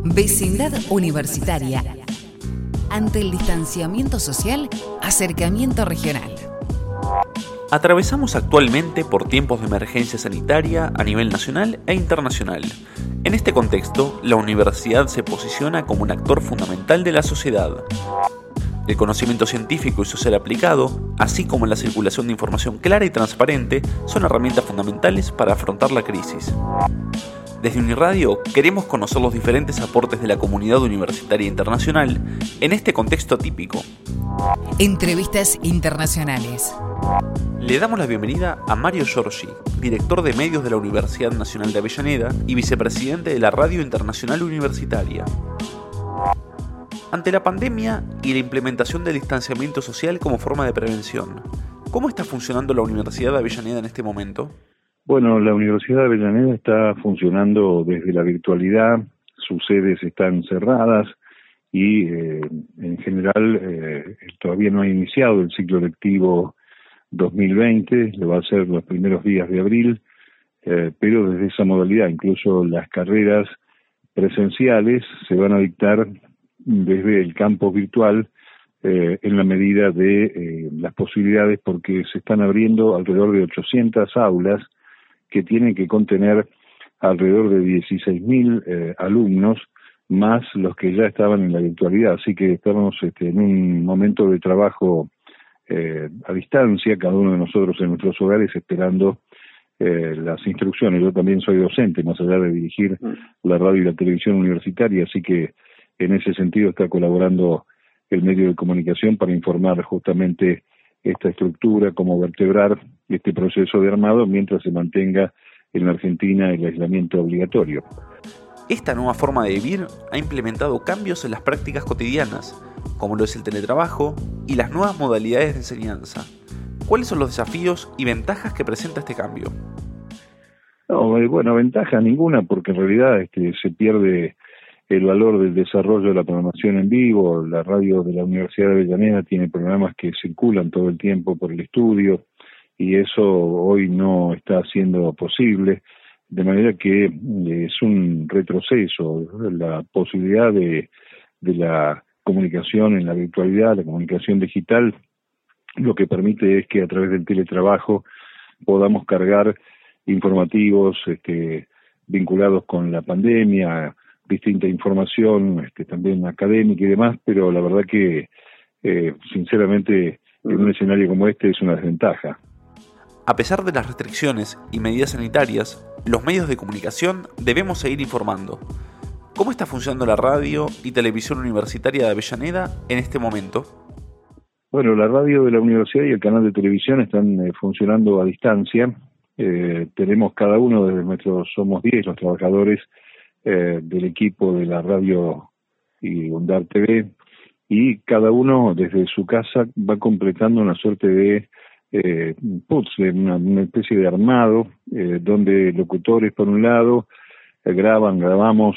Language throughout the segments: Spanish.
Vecindad Universitaria. Ante el distanciamiento social, acercamiento regional. Atravesamos actualmente por tiempos de emergencia sanitaria a nivel nacional e internacional. En este contexto, la universidad se posiciona como un actor fundamental de la sociedad. El conocimiento científico y social aplicado, así como la circulación de información clara y transparente, son herramientas fundamentales para afrontar la crisis. Desde Uniradio queremos conocer los diferentes aportes de la comunidad universitaria internacional en este contexto atípico. Entrevistas internacionales. Le damos la bienvenida a Mario Giorgi, director de medios de la Universidad Nacional de Avellaneda y vicepresidente de la Radio Internacional Universitaria. Ante la pandemia y la implementación del distanciamiento social como forma de prevención, ¿cómo está funcionando la Universidad de Avellaneda en este momento? Bueno, la Universidad de Avellaneda está funcionando desde la virtualidad, sus sedes están cerradas y en general todavía no ha iniciado el ciclo lectivo 2020, lo va a ser los primeros días de abril, pero desde esa modalidad, incluso las carreras presenciales se van a dictar desde el campo virtual en la medida de las posibilidades, porque se están abriendo alrededor de 800 aulas que tienen que contener alrededor de 16.000 alumnos, más los que ya estaban en la virtualidad. Así que estamos en un momento de trabajo a distancia, cada uno de nosotros en nuestros hogares, esperando las instrucciones. Yo también soy docente, más allá de dirigir la radio y la televisión universitaria, así que en ese sentido está colaborando el medio de comunicación para informar justamente esta estructura, cómo vertebrar este proceso de armado mientras se mantenga en la Argentina el aislamiento obligatorio. Esta nueva forma de vivir ha implementado cambios en las prácticas cotidianas, como lo es el teletrabajo y las nuevas modalidades de enseñanza. ¿Cuáles son los desafíos y ventajas que presenta este cambio? No, bueno, ventaja ninguna, porque en realidad se pierde el valor del desarrollo de la programación en vivo. La radio de la Universidad de Avellaneda tiene programas que circulan todo el tiempo por el estudio y eso hoy no está siendo posible, de manera que es un retroceso. La posibilidad de la comunicación en la virtualidad, la comunicación digital, lo que permite es que a través del teletrabajo podamos cargar informativos vinculados con la pandemia, distinta información, también académica y demás, pero la verdad que, sinceramente, en un escenario como este es una desventaja. A pesar de las restricciones y medidas sanitarias, los medios de comunicación debemos seguir informando. ¿Cómo está funcionando la radio y televisión universitaria de Avellaneda en este momento? Bueno, la radio de la universidad y el canal de televisión están funcionando a distancia. Tenemos cada uno de somos 10 los trabajadores del equipo de la radio y UNDAR TV, y cada uno desde su casa va completando una suerte de puzzle, una especie de armado, donde locutores por un lado grabamos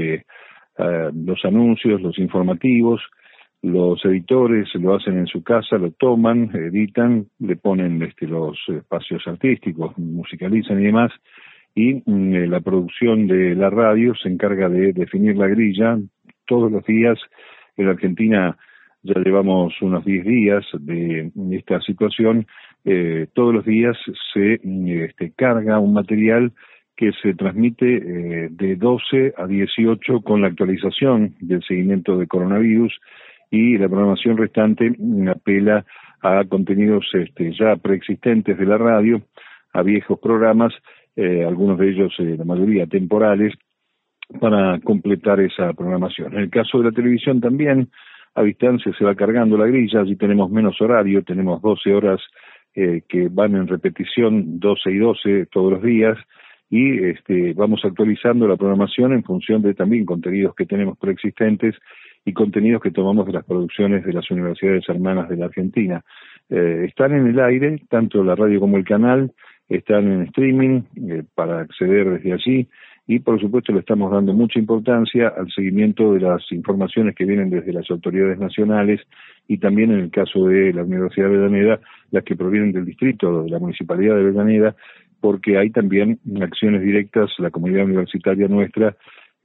los anuncios, los informativos, los editores lo hacen en su casa, lo toman, editan, le ponen los espacios artísticos, musicalizan y demás, y la producción de la radio se encarga de definir la grilla. Todos los días en la Argentina ya llevamos unos 10 días de esta situación, todos los días se carga un material que se transmite de 12 a 18 con la actualización del seguimiento de coronavirus, y la programación restante apela a contenidos ya preexistentes de la radio, a viejos programas, algunos de ellos, la mayoría temporales, para completar esa programación. En el caso de la televisión también, a distancia se va cargando la grilla. Allí tenemos menos horario, tenemos 12 horas que van en repetición, 12 y 12 todos los días, y vamos actualizando la programación en función de también contenidos que tenemos preexistentes y contenidos que tomamos de las producciones de las universidades hermanas de la Argentina. Están en el aire, tanto la radio como el canal, están en streaming para acceder desde allí, y por supuesto le estamos dando mucha importancia al seguimiento de las informaciones que vienen desde las autoridades nacionales, y también en el caso de la Universidad de Avellaneda, las que provienen del distrito de la Municipalidad de Avellaneda, porque hay también acciones directas, la comunidad universitaria nuestra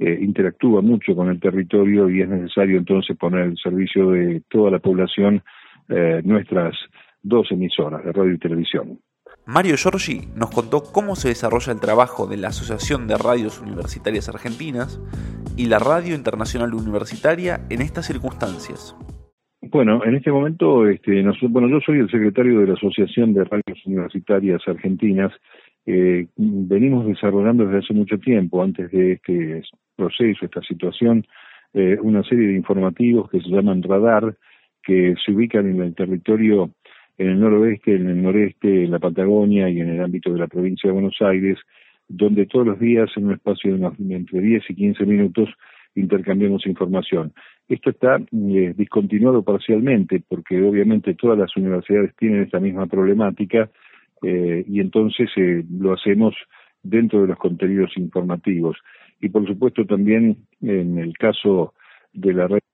interactúa mucho con el territorio y es necesario entonces poner al servicio de toda la población nuestras 2 emisoras de radio y televisión. Mario Giorgi nos contó cómo se desarrolla el trabajo de la Asociación de Radios Universitarias Argentinas y la Radio Internacional Universitaria en estas circunstancias. Bueno, en este momento, yo soy el secretario de la Asociación de Radios Universitarias Argentinas. Venimos desarrollando desde hace mucho tiempo, antes de este proceso, esta situación, una serie de informativos que se llaman Radar, que se ubican en el territorio, en el noroeste, en el noreste, en la Patagonia y en el ámbito de la provincia de Buenos Aires, donde todos los días, en un espacio de entre 10 y 15 minutos, intercambiamos información. Esto está discontinuado parcialmente, porque obviamente todas las universidades tienen esta misma problemática, y entonces lo hacemos dentro de los contenidos informativos. Y por supuesto también en el caso de la radio,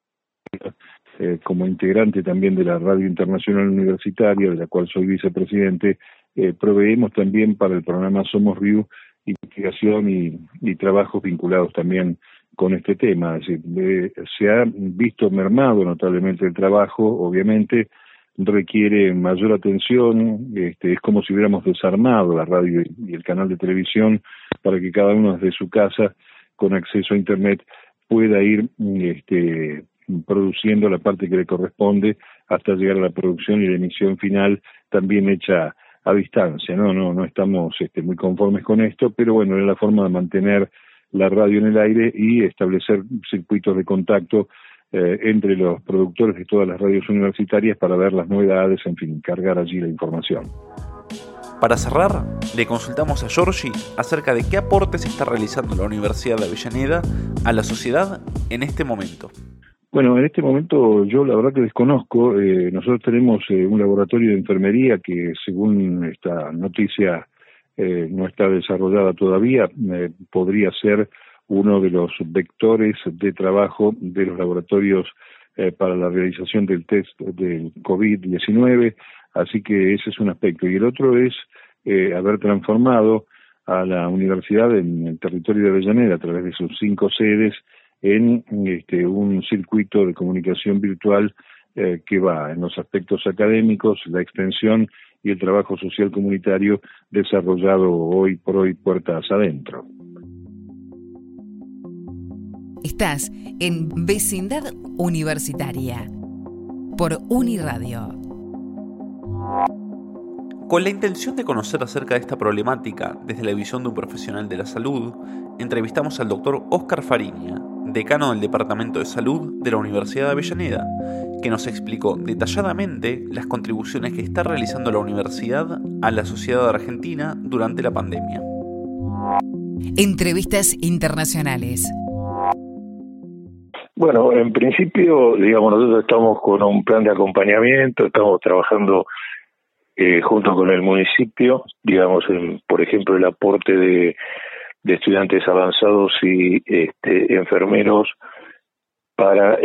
como integrante también de la Radio Internacional Universitaria, de la cual soy vicepresidente, proveemos también para el programa Somos RIU investigación y trabajos vinculados también con este tema. Es decir, se ha visto mermado notablemente el trabajo, obviamente requiere mayor atención, es como si hubiéramos desarmado la radio y el canal de televisión para que cada uno desde su casa, con acceso a Internet, pueda ir produciendo la parte que le corresponde hasta llegar a la producción y la emisión final también hecha a distancia. No estamos muy conformes con esto, pero bueno, es la forma de mantener la radio en el aire y establecer circuitos de contacto entre los productores de todas las radios universitarias para ver las novedades, en fin, cargar allí la información. Para cerrar, le consultamos a Giorgi acerca de qué aportes está realizando la Universidad de Avellaneda a la sociedad en este momento. Bueno, en este momento yo la verdad que desconozco. Nosotros tenemos un laboratorio de enfermería que, según esta noticia, no está desarrollada todavía. Podría ser uno de los vectores de trabajo de los laboratorios para la realización del test del COVID-19, así que ese es un aspecto. Y el otro es haber transformado a la universidad en el territorio de Avellaneda a través de sus 5 sedes en un circuito de comunicación virtual que va en los aspectos académicos, la extensión y el trabajo social comunitario desarrollado hoy por hoy puertas adentro. Estás en Vecindad Universitaria por Uniradio. Con la intención de conocer acerca de esta problemática desde la visión de un profesional de la salud, entrevistamos al doctor Óscar Fariña, decano del Departamento de Salud de la Universidad de Avellaneda, que nos explicó detalladamente las contribuciones que está realizando la universidad a la sociedad argentina durante la pandemia. Entrevistas internacionales. Bueno, en principio, nosotros estamos con un plan de acompañamiento, estamos trabajando junto con el municipio, por ejemplo, el aporte de estudiantes avanzados y enfermeros para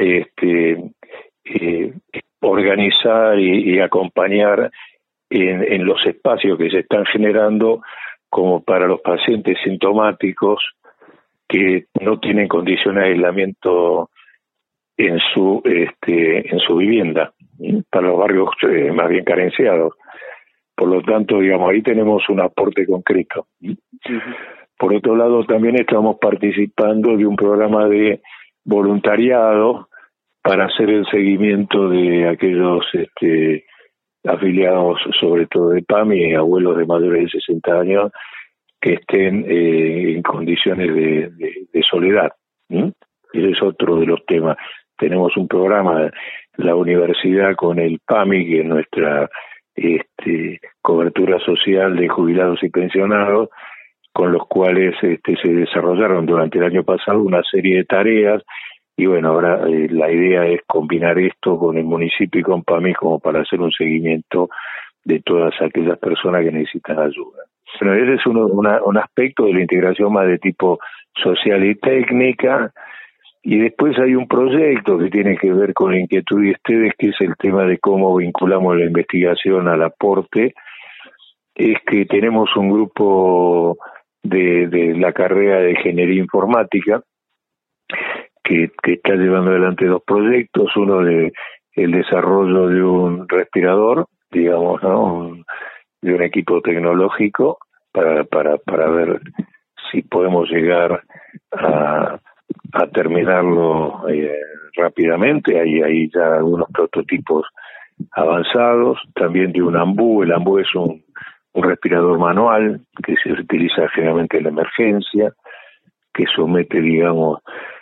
organizar y acompañar en los espacios que se están generando, como para los pacientes sintomáticos que no tienen condiciones de aislamiento en su vivienda, para los barrios más bien carenciados. Por lo tanto, ahí tenemos un aporte concreto. Por otro lado, también estamos participando de un programa de voluntariado para hacer el seguimiento de aquellos afiliados, sobre todo de PAMI, abuelos de mayores de 60 años, que estén en condiciones de soledad. Ese es otro de los temas. Tenemos un programa, la universidad con el PAMI, que es nuestra cobertura social de jubilados y pensionados, con los cuales se desarrollaron durante el año pasado una serie de tareas, y bueno, ahora la idea es combinar esto con el municipio y con PAMI como para hacer un seguimiento de todas aquellas personas que necesitan ayuda. Bueno, ese es un aspecto de la integración más de tipo social y técnica. Y después hay un proyecto que tiene que ver con la inquietud de ustedes, que es el tema de cómo vinculamos la investigación al aporte. Es que tenemos un grupo de la carrera de Ingeniería Informática, que está llevando adelante 2 proyectos, uno de el desarrollo de un respirador, digamos, ¿no? De un equipo tecnológico para ver si podemos llegar a terminarlo rápidamente. Hay ya algunos prototipos avanzados, también de un AMBU. El AMBU es un respirador manual que se utiliza generalmente en la emergencia, que somete, digamos,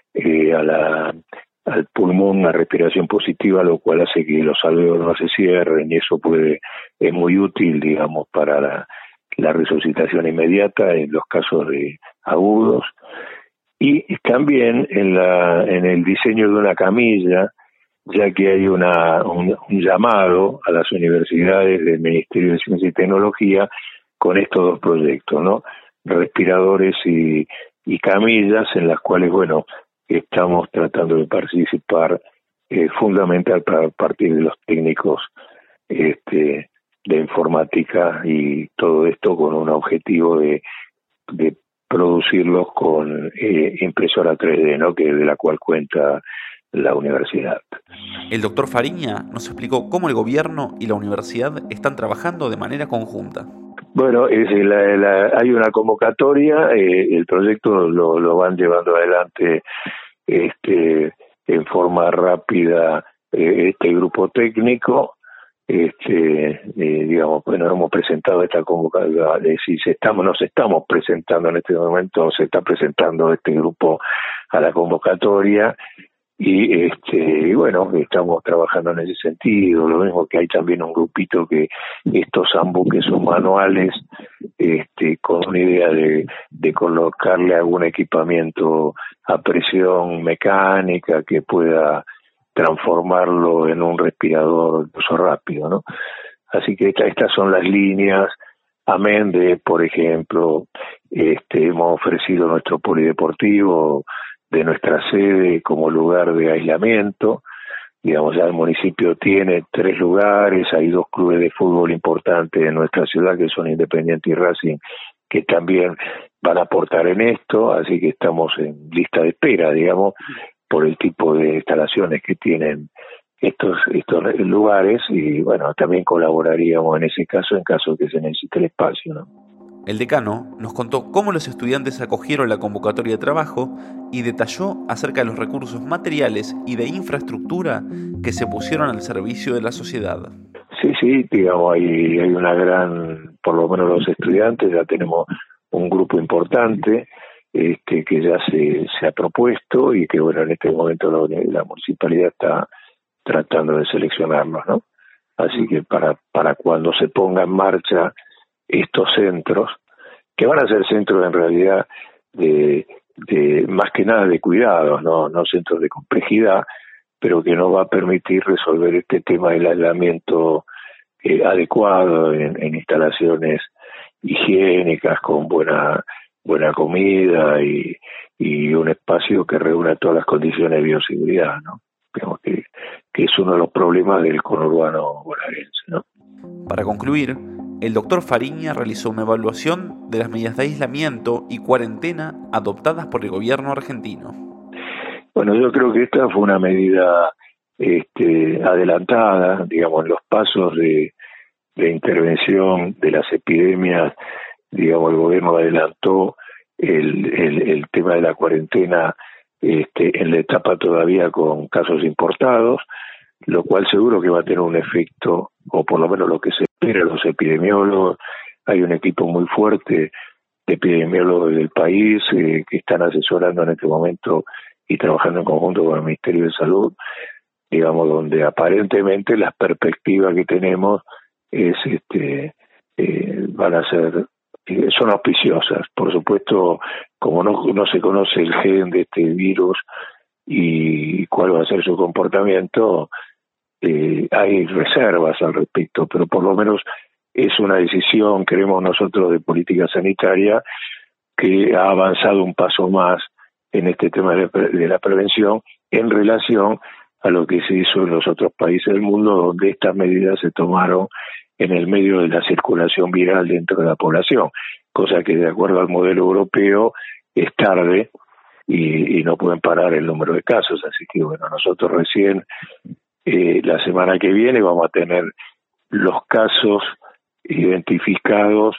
al pulmón una respiración positiva, lo cual hace que los alvéolos no se cierren, y eso es muy útil, digamos, para la resucitación inmediata en los casos de agudos. Y también en el diseño de una camilla, ya que hay un llamado a las universidades del Ministerio de Ciencia y Tecnología con estos 2 proyectos, ¿no? Respiradores y camillas, en las cuales, bueno, estamos tratando de participar fundamental para partir de los técnicos de informática, y todo esto con un objetivo de producirlos con impresora 3D, ¿no? Que de la cual cuenta la universidad. El doctor Fariña nos explicó cómo el gobierno y la universidad están trabajando de manera conjunta. Bueno, hay una convocatoria, el proyecto lo van llevando adelante en forma rápida este grupo técnico. Digamos, bueno, hemos presentado esta convocatoria, nos estamos presentando en este momento, se está presentando este grupo a la convocatoria, y bueno, estamos trabajando en ese sentido. Lo mismo que hay también un grupito que estos AMBU que son manuales, con una idea de colocarle algún equipamiento a presión mecánica que pueda transformarlo en un respirador de uso rápido, ¿no? Así que estas son las líneas, amén de, por ejemplo, hemos ofrecido nuestro polideportivo de nuestra sede como lugar de aislamiento. Digamos, ya el municipio tiene 3 lugares, hay 2 clubes de fútbol importantes en nuestra ciudad que son Independiente y Racing, que también van a aportar en esto, así que estamos en lista de espera, digamos, por el tipo de instalaciones que tienen estos lugares, y bueno, también colaboraríamos en ese caso, en caso de que se necesite el espacio, ¿no? El decano nos contó cómo los estudiantes acogieron la convocatoria de trabajo y detalló acerca de los recursos materiales y de infraestructura que se pusieron al servicio de la sociedad. Sí, digamos, hay una gran, por lo menos los estudiantes, ya tenemos un grupo importante que ya se ha propuesto, y que, bueno, en este momento la municipalidad está tratando de seleccionarlos, ¿no? Así que para cuando se ponga en marcha estos centros, que van a ser centros en realidad de más que nada de cuidados, no centros de complejidad, pero que nos va a permitir resolver este tema del aislamiento adecuado en instalaciones higiénicas, con buena comida y un espacio que reúna todas las condiciones de bioseguridad, ¿no? Digamos que es uno de los problemas del conurbano bonaerense, ¿no? Para concluir, el doctor Fariña realizó una evaluación de las medidas de aislamiento y cuarentena adoptadas por el gobierno argentino. Bueno, yo creo que esta fue una medida adelantada, digamos, en los pasos de intervención de las epidemias. Digamos, el gobierno adelantó el tema de la cuarentena en la etapa todavía con casos importados, lo cual seguro que va a tener un efecto, o por lo menos lo que se espera los epidemiólogos. Hay un equipo muy fuerte de epidemiólogos del país que están asesorando en este momento y trabajando en conjunto con el Ministerio de Salud, digamos, donde aparentemente las perspectivas que tenemos van a ser, son auspiciosas. Por supuesto, como no se conoce el gen de este virus y cuál va a ser su comportamiento, hay reservas al respecto, pero por lo menos es una decisión, creemos nosotros, de política sanitaria, que ha avanzado un paso más en este tema de la prevención en relación a lo que se hizo en los otros países del mundo, donde estas medidas se tomaron en el medio de la circulación viral dentro de la población. cosa que de acuerdo al modelo europeo es tarde y no pueden parar el número de casos. Así que bueno, nosotros recién la semana que viene vamos a tener los casos identificados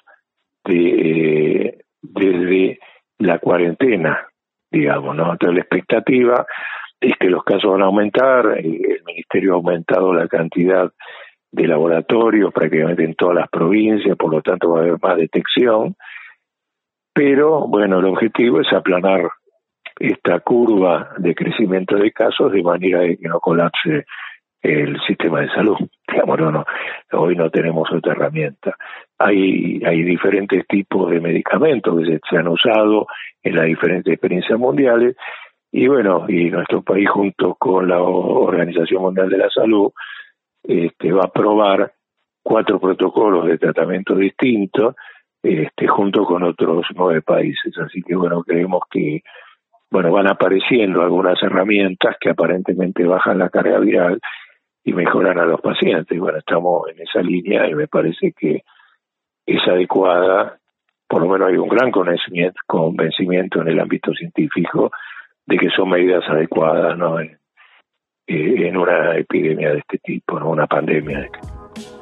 desde la cuarentena, digamos, ¿no? Entonces la expectativa es que los casos van a aumentar. El Ministerio ha aumentado la cantidad de laboratorios prácticamente en todas las provincias, por lo tanto va a haber más detección, pero bueno, el objetivo es aplanar esta curva de crecimiento de casos de manera de que no colapse el sistema de salud. Digamos, hoy no tenemos otra herramienta. Hay diferentes tipos de medicamentos que se han usado en las diferentes experiencias mundiales, y bueno, y nuestro país junto con la Organización Mundial de la Salud va a aprobar 4 protocolos de tratamiento distintos junto con otros 9 países. Así que bueno, creemos que van apareciendo algunas herramientas que aparentemente bajan la carga viral y mejoran a los pacientes. Bueno, estamos en esa línea y me parece que es adecuada. Por lo menos hay un gran convencimiento en el ámbito científico de que son medidas adecuadas, ¿no? En una epidemia de este tipo, ¿no? Una pandemia de este tipo.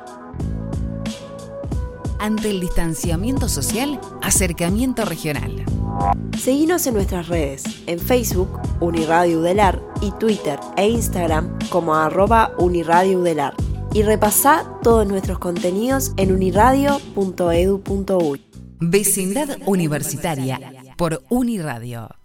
Ante el distanciamiento social, acercamiento regional. Seguinos en nuestras redes, en Facebook, Uniradio Udelar, y Twitter e Instagram como @UniradioUdelar. Y repasá todos nuestros contenidos en uniradio.edu.uy. Vecindad Universitaria por Uniradio.